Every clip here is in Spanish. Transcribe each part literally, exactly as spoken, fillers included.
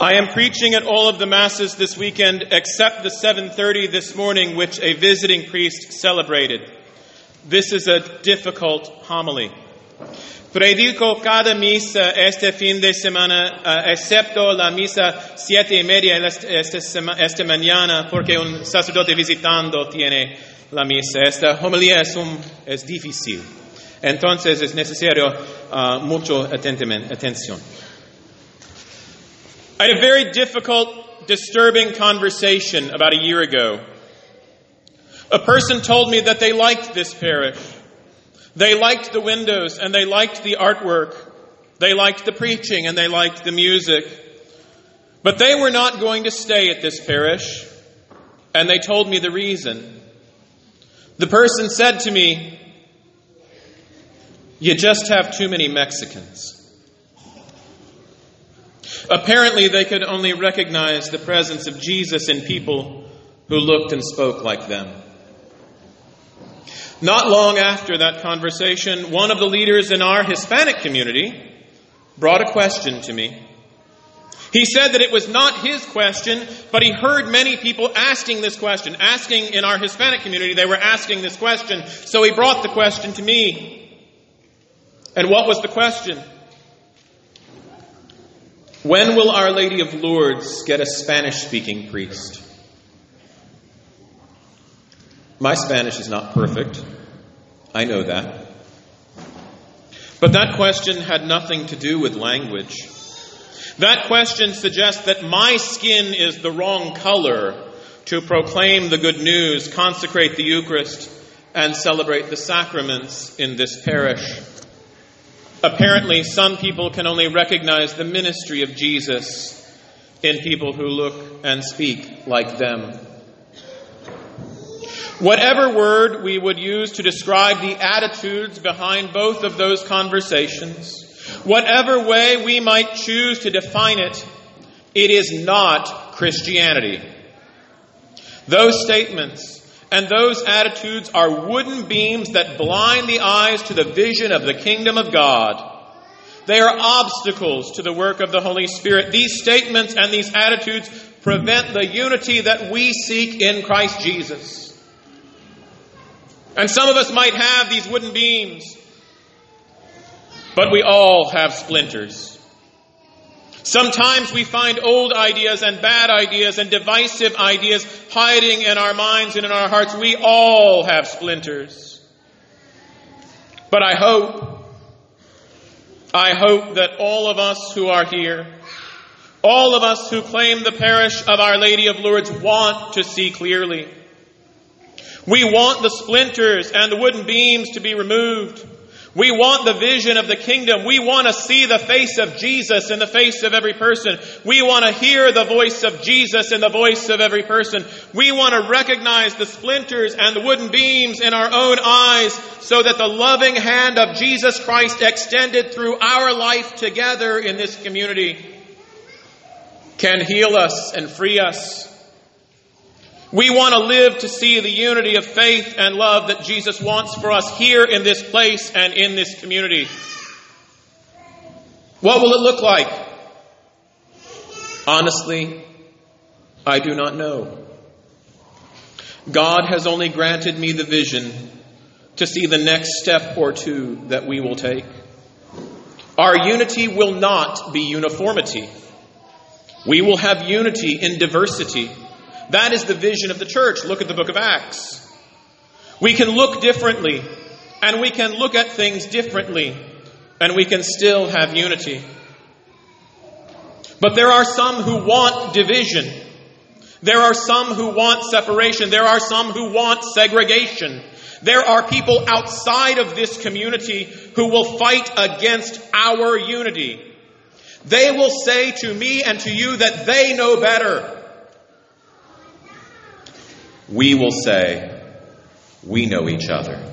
I am preaching at all of the Masses this weekend except the seven thirty this morning, which a visiting priest celebrated. This is a difficult homily. Predico cada misa este fin de semana, uh, excepto la misa siete y media esta, sema, esta mañana, porque un sacerdote visitando tiene la misa. Esta homilía es, un, es difícil. Entonces es necesario uh, mucho atención. I had a very difficult, disturbing conversation about a year ago. A person told me that they liked this parish. They liked the windows and they liked the artwork. They liked the preaching and they liked the music. But they were not going to stay at this parish, and they told me the reason. The person said to me, "You just have too many Mexicans." Apparently, they could only recognize the presence of Jesus in people who looked and spoke like them. Not long after that conversation, one of the leaders in our Hispanic community brought a question to me. He said that it was not his question, but he heard many people asking this question. Asking in our Hispanic community, they were asking this question. So he brought the question to me. And what was the question? When will Our Lady of Lourdes get a Spanish-speaking priest? My Spanish is not perfect. I know that. But that question had nothing to do with language. That question suggests that my skin is the wrong color to proclaim the good news, consecrate the Eucharist, and celebrate the sacraments in this parish. Apparently, some people can only recognize the ministry of Jesus in people who look and speak like them. Whatever word we would use to describe the attitudes behind both of those conversations, whatever way we might choose to define it, it is not Christianity. Those statements and those attitudes are wooden beams that blind the eyes to the vision of the kingdom of God. They are obstacles to the work of the Holy Spirit. These statements and these attitudes prevent the unity that we seek in Christ Jesus. And some of us might have these wooden beams, but we all have splinters. Sometimes we find old ideas and bad ideas and divisive ideas hiding in our minds and in our hearts. We all have splinters. But I hope, I hope that all of us who are here, all of us who claim the parish of Our Lady of Lourdes, want to see clearly. We want the splinters and the wooden beams to be removed. We want the vision of the kingdom. We want to see the face of Jesus in the face of every person. We want to hear the voice of Jesus in the voice of every person. We want to recognize the splinters and the wooden beams in our own eyes so that the loving hand of Jesus Christ extended through our life together in this community can heal us and free us. We want to live to see the unity of faith and love that Jesus wants for us here in this place and in this community. What will it look like? Honestly, I do not know. God has only granted me the vision to see the next step or two that we will take. Our unity will not be uniformity. We will have unity in diversity. That is the vision of the church. Look at the book of Acts. We can look differently, and we can look at things differently, and we can still have unity. But there are some who want division. There are some who want separation. There are some who want segregation. There are people outside of this community who will fight against our unity. They will say to me and to you that they know better. We will say, we know each other.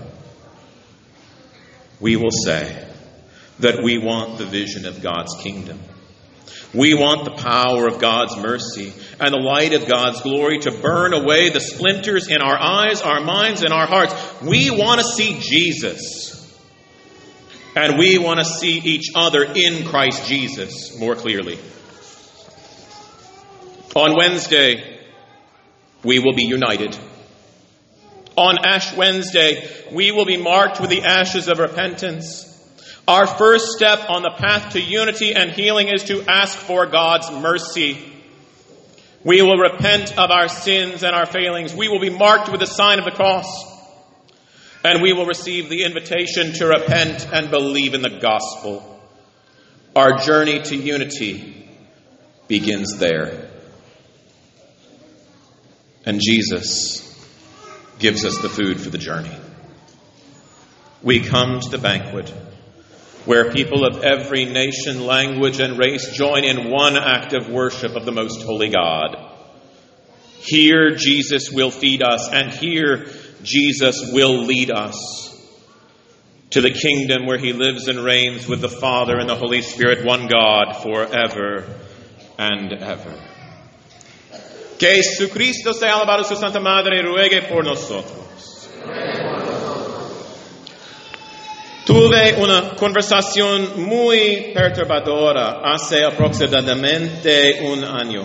We will say that we want the vision of God's kingdom. We want the power of God's mercy and the light of God's glory to burn away the splinters in our eyes, our minds, and our hearts. We want to see Jesus. And we want to see each other in Christ Jesus more clearly. On Wednesday, we will be united. On Ash Wednesday, we will be marked with the ashes of repentance. Our first step on the path to unity and healing is to ask for God's mercy. We will repent of our sins and our failings. We will be marked with the sign of the cross. And we will receive the invitation to repent and believe in the gospel. Our journey to unity begins there. And Jesus gives us the food for the journey. We come to the banquet where people of every nation, language, and race join in one act of worship of the most holy God. Here Jesus will feed us, and here Jesus will lead us to the kingdom where he lives and reigns with the Father and the Holy Spirit, one God, forever and ever. Que Jesucristo sea alabado, su Santa Madre ruegue por nosotros. Tuve una conversación muy perturbadora hace aproximadamente un año.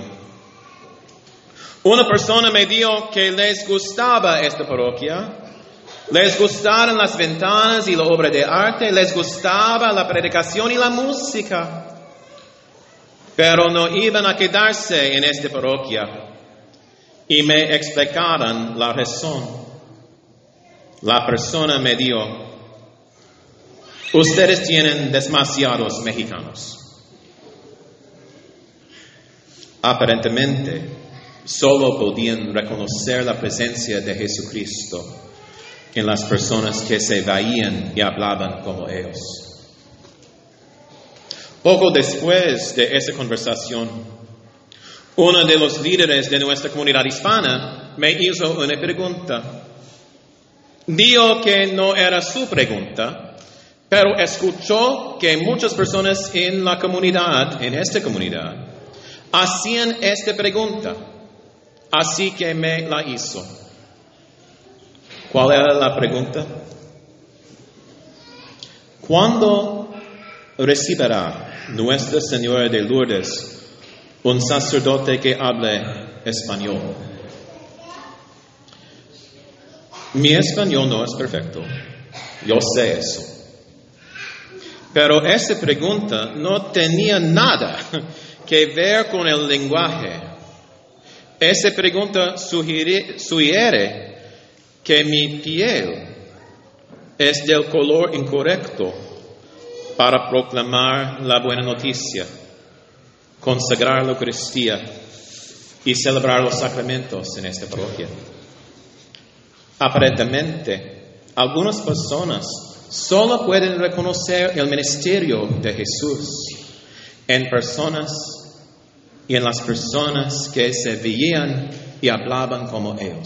Una persona me dijo que les gustaba esta parroquia, les gustaban las ventanas y la obra de arte, les gustaba la predicación y la música, pero no iban a quedarse en esta parroquia. Y me explicaron la razón. La persona me dijo: ustedes tienen demasiados mexicanos. Aparentemente, solo podían reconocer la presencia de Jesucristo en las personas que se veían y hablaban como ellos. Poco después de esa conversación, uno de los líderes de nuestra comunidad hispana me hizo una pregunta. Dijo que no era su pregunta, pero escuchó que muchas personas en la comunidad, en esta comunidad, hacían esta pregunta. Así que me la hizo. ¿Cuál era la pregunta? ¿Cuándo recibirá Nuestra Señora de Lourdes un sacerdote que hable español? Mi español no es perfecto. Yo sé eso. Pero esa pregunta no tenía nada que ver con el lenguaje. Esa pregunta sugiere, sugiere que mi piel es del color incorrecto para proclamar la buena noticia, consagrar la Eucaristía y celebrar los sacramentos en esta parroquia. Aparentemente, algunas personas solo pueden reconocer el ministerio de Jesús en personas y en las personas que se veían y hablaban como ellos.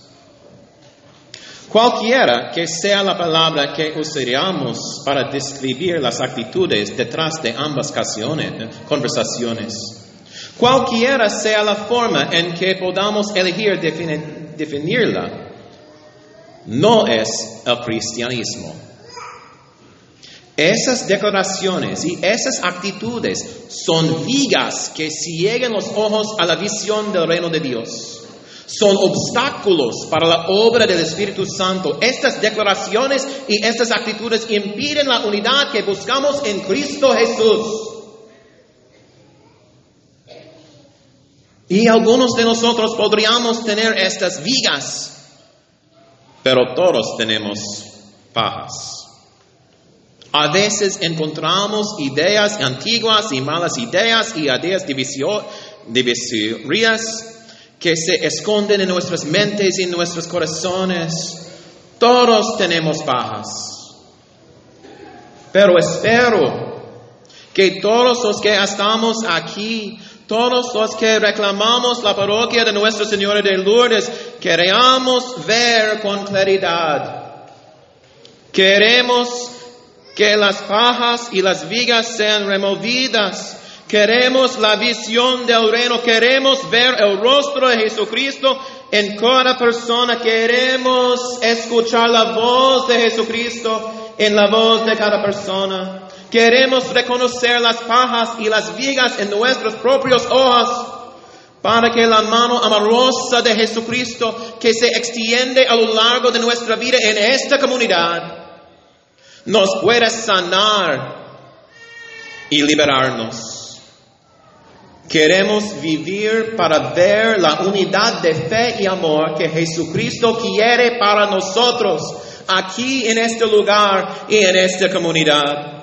Cualquiera que sea la palabra que usaríamos para describir las actitudes detrás de ambas conversaciones, cualquiera sea la forma en que podamos elegir defini- definirla, no es el cristianismo. Esas declaraciones y esas actitudes son vigas que ciegan los ojos a la visión del reino de Dios. Son obstáculos para la obra del Espíritu Santo. Estas declaraciones y estas actitudes impiden la unidad que buscamos en Cristo Jesús. Y algunos de nosotros podríamos tener estas vigas, pero todos tenemos pajas. A veces encontramos ideas antiguas y malas ideas y ideas divisorias que se esconden en nuestras mentes y en nuestros corazones. Todos tenemos pajas. Pero espero que todos los que estamos aquí, todos los que reclamamos la parroquia de Nuestra Señora de Lourdes, queramos ver con claridad. Queremos que las pajas y las vigas sean removidas. Queremos la visión del reino. Queremos ver el rostro de Jesucristo en cada persona. Queremos escuchar la voz de Jesucristo en la voz de cada persona. Queremos reconocer las pajas y las vigas en nuestros propios ojos para que la mano amorosa de Jesucristo que se extiende a lo largo de nuestra vida en esta comunidad nos pueda sanar y liberarnos. Queremos vivir para ver la unidad de fe y amor que Jesucristo quiere para nosotros aquí en este lugar y en esta comunidad.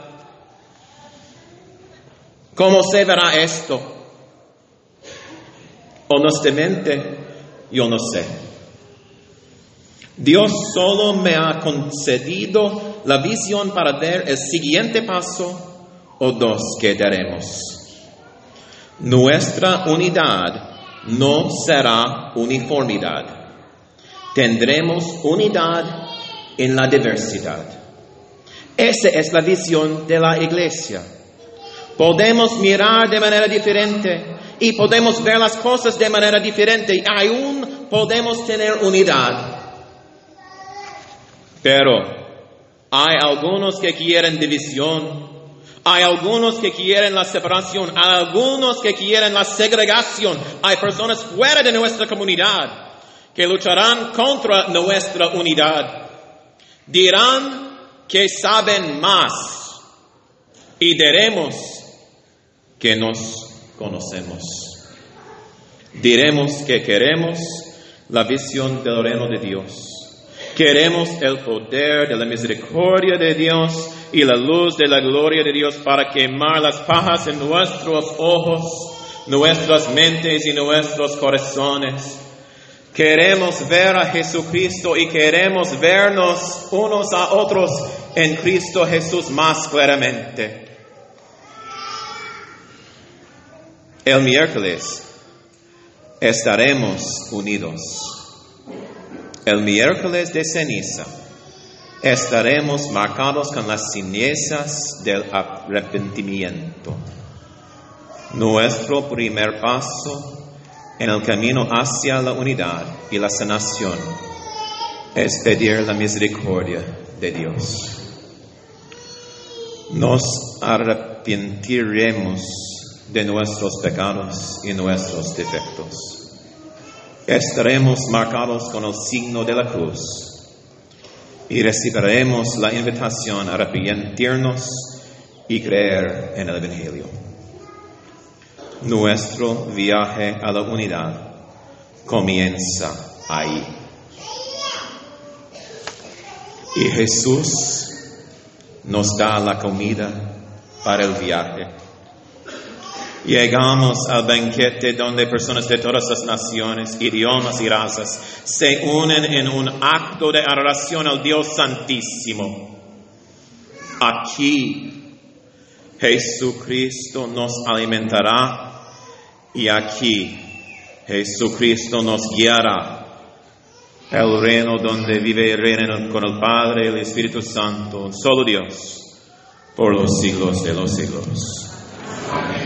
¿Cómo se verá esto? Honestamente, yo no sé. Dios solo me ha concedido la visión para ver el siguiente paso o dos que daremos. Nuestra unidad no será uniformidad. Tendremos unidad en la diversidad. Esa es la visión de la iglesia. Podemos mirar de manera diferente y podemos ver las cosas de manera diferente y aún podemos tener unidad. Pero hay algunos que quieren división, hay algunos que quieren la separación, hay algunos que quieren la segregación, hay personas fuera de nuestra comunidad que lucharán contra nuestra unidad. Dirán que saben más y diremos que nos conocemos. Diremos que queremos la visión del reino de Dios. Queremos el poder de la misericordia de Dios y la luz de la gloria de Dios para quemar las pajas en nuestros ojos, nuestras mentes y nuestros corazones. Queremos ver a Jesucristo y queremos vernos unos a otros en Cristo Jesús más claramente. El miércoles estaremos unidos. El miércoles de ceniza estaremos marcados con las cenizas del arrepentimiento. Nuestro primer paso en el camino hacia la unidad y la sanación es pedir la misericordia de Dios. Nos arrepentiremos de nuestros pecados y nuestros defectos. Estaremos marcados con el signo de la cruz y recibiremos la invitación a arrepentirnos y creer en el Evangelio. Nuestro viaje a la unidad comienza ahí. Y Jesús nos da la comida para el viaje. Llegamos al banquete donde personas de todas las naciones, idiomas y razas se unen en un acto de adoración al Dios Santísimo. Aquí Jesucristo nos alimentará y aquí Jesucristo nos guiará. El reino donde vive y reina con el Padre y el Espíritu Santo, solo Dios, por los siglos de los siglos. Amén.